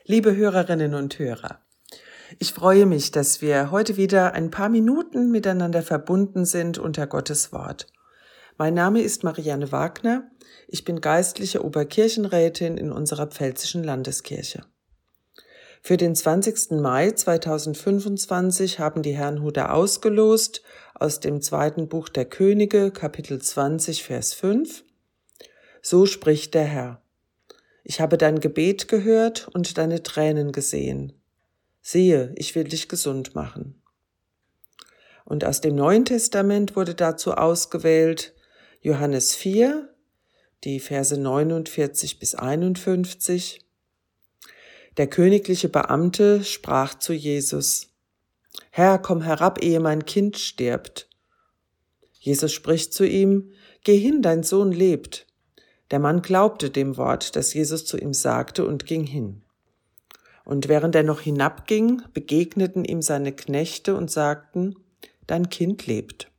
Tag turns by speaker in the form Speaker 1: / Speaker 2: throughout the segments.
Speaker 1: Liebe Hörerinnen und Hörer, ich freue mich, dass wir heute wieder ein paar Minuten miteinander verbunden sind unter Gottes Wort. Mein Name ist Marianne Wagner, ich bin geistliche Oberkirchenrätin in unserer Pfälzischen Landeskirche. Für den 20. Mai 2025 haben die Herrnhuter ausgelost aus dem 2. Buch der Könige, Kapitel 20, Vers 5. So spricht der Herr: Ich habe dein Gebet gehört und deine Tränen gesehen. Siehe, ich will dich gesund machen. Und aus dem Neuen Testament wurde dazu ausgewählt Johannes 4, die Verse 49 bis 51. Der königliche Beamte sprach zu Jesus: Herr, komm herab, ehe mein Kind stirbt. Jesus spricht zu ihm: Geh hin, dein Sohn lebt. Der Mann glaubte dem Wort, das Jesus zu ihm sagte, und ging hin. Und während er noch hinabging, begegneten ihm seine Knechte und sagten: Dein Kind lebt.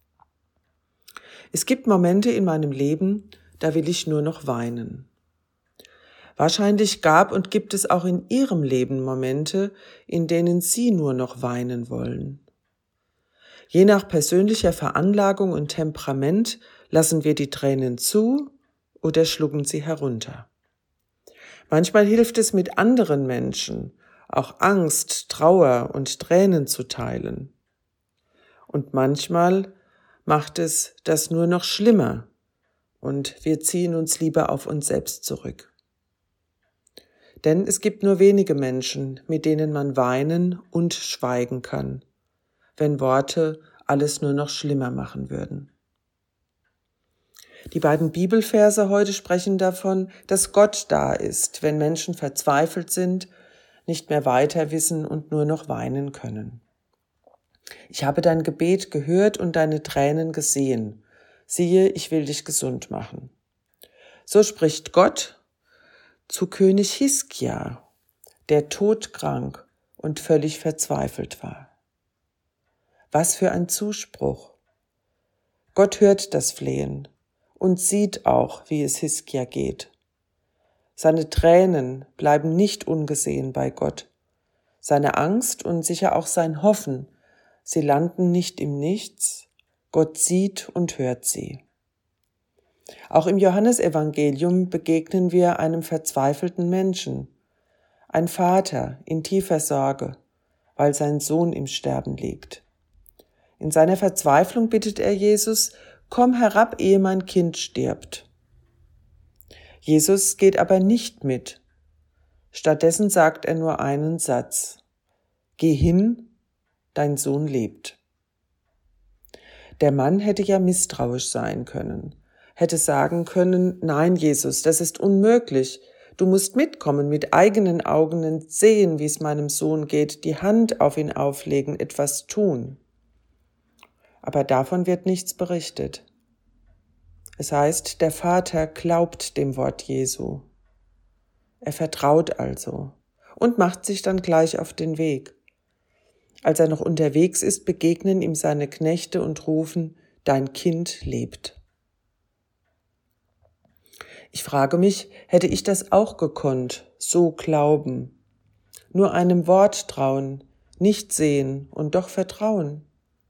Speaker 1: Es gibt Momente in meinem Leben, da will ich nur noch weinen. Wahrscheinlich gab und gibt es auch in Ihrem Leben Momente, in denen Sie nur noch weinen wollen. Je nach persönlicher Veranlagung und Temperament lassen wir die Tränen zu oder schlucken sie herunter. Manchmal hilft es, mit anderen Menschen auch Angst, Trauer und Tränen zu teilen. Und manchmal macht es das nur noch schlimmer und wir ziehen uns lieber auf uns selbst zurück. Denn es gibt nur wenige Menschen, mit denen man weinen und schweigen kann, wenn Worte alles nur noch schlimmer machen würden. Die beiden Bibelverse heute sprechen davon, dass Gott da ist, wenn Menschen verzweifelt sind, nicht mehr weiter wissen und nur noch weinen können. Ich habe dein Gebet gehört und deine Tränen gesehen. Siehe, ich will dich gesund machen. So spricht Gott zu König Hiskia, der todkrank und völlig verzweifelt war. Was für ein Zuspruch! Gott hört das Flehen und sieht auch, wie es Hiskia geht. Seine Tränen bleiben nicht ungesehen bei Gott. Seine Angst und sicher auch sein Hoffen, sie landen nicht im Nichts. Gott sieht und hört sie. Auch im Johannesevangelium begegnen wir einem verzweifelten Menschen, ein Vater in tiefer Sorge, weil sein Sohn im Sterben liegt. In seiner Verzweiflung bittet er Jesus: Komm herab, ehe mein Kind stirbt. Jesus geht aber nicht mit. Stattdessen sagt er nur einen Satz: Geh hin, dein Sohn lebt. Der Mann hätte ja misstrauisch sein können, hätte sagen können: Nein, Jesus, das ist unmöglich. Du musst mitkommen, mit eigenen Augen sehen, wie es meinem Sohn geht, die Hand auf ihn auflegen, etwas tun. Aber davon wird nichts berichtet. Es heißt, der Vater glaubt dem Wort Jesu. Er vertraut also und macht sich dann gleich auf den Weg. Als er noch unterwegs ist, begegnen ihm seine Knechte und rufen: Dein Kind lebt. Ich frage mich, hätte ich das auch gekonnt, so glauben? Nur einem Wort trauen, nicht sehen und doch vertrauen?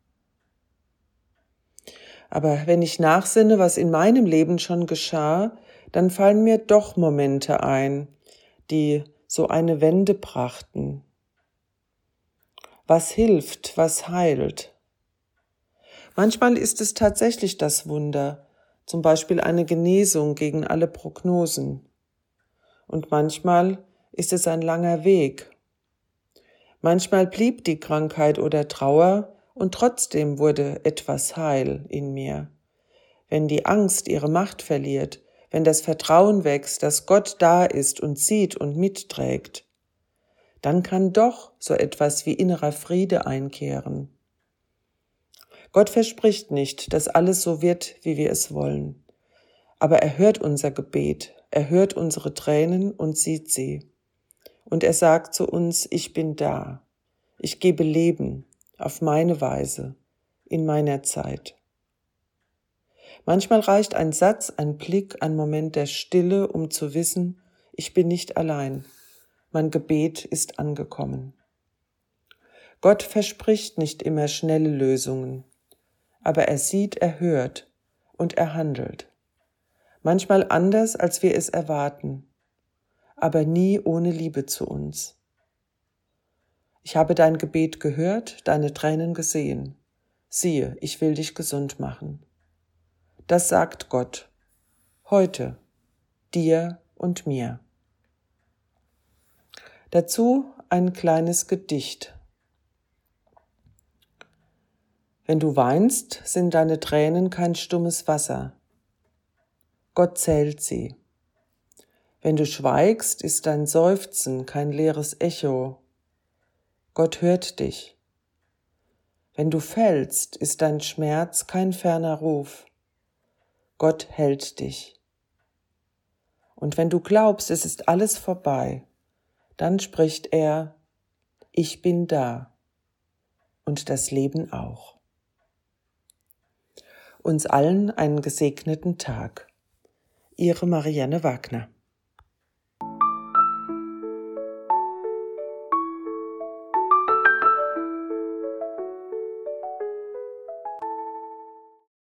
Speaker 1: Aber wenn ich nachsinne, was in meinem Leben schon geschah, dann fallen mir doch Momente ein, die so eine Wende brachten. Was hilft, was heilt? Manchmal ist es tatsächlich das Wunder, zum Beispiel eine Genesung gegen alle Prognosen. Und manchmal ist es ein langer Weg. Manchmal blieb die Krankheit oder Trauer und trotzdem wurde etwas heil in mir. Wenn die Angst ihre Macht verliert, wenn das Vertrauen wächst, dass Gott da ist und sieht und mitträgt, dann kann doch so etwas wie innerer Friede einkehren. Gott verspricht nicht, dass alles so wird, wie wir es wollen. Aber er hört unser Gebet, er hört unsere Tränen und sieht sie. Und er sagt zu uns: Ich bin da. Ich gebe Leben auf meine Weise, in meiner Zeit. Manchmal reicht ein Satz, ein Blick, ein Moment der Stille, um zu wissen, ich bin nicht allein. Mein Gebet ist angekommen. Gott verspricht nicht immer schnelle Lösungen, aber er sieht, er hört und er handelt. Manchmal anders, als wir es erwarten, aber nie ohne Liebe zu uns. Ich habe dein Gebet gehört, deine Tränen gesehen. Siehe, ich will dich gesund machen. Das sagt Gott, heute, dir und mir. Dazu ein kleines Gedicht. Wenn du weinst, sind deine Tränen kein stummes Wasser. Gott zählt sie. Wenn du schweigst, ist dein Seufzen kein leeres Echo. Gott hört dich. Wenn du fällst, ist dein Schmerz kein ferner Ruf. Gott hält dich. Und wenn du glaubst, es ist alles vorbei, dann spricht er, ich bin da und das Leben auch. Uns allen einen gesegneten Tag. Ihre Marianne Wagner.